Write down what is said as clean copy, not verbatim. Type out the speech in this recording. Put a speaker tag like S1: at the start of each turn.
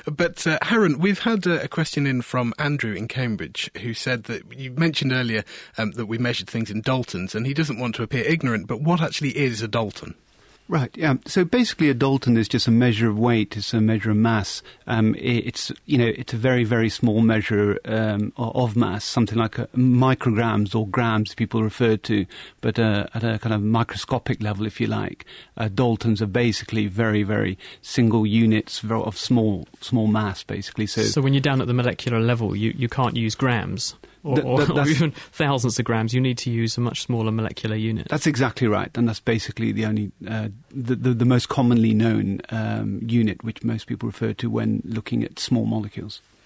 S1: But Harun, we've had a question in from Andrew in Cambridge, who said that you mentioned earlier that we measured things in daltons, and he doesn't want to appear ignorant, but what actually is a dalton?
S2: Right, yeah. So basically a dalton is just a measure of weight, it's a measure of mass. It's a very, very small measure of mass, something like micrograms or grams people refer to, but at a kind of microscopic level, if you like. Daltons are basically very, very single units of small mass, basically.
S3: So when you're down at the molecular level, you can't use grams? Or even thousands of grams, you need to use a much smaller molecular unit.
S2: That's exactly right, and that's basically the only, the most commonly known unit which most people refer to when looking at small molecules.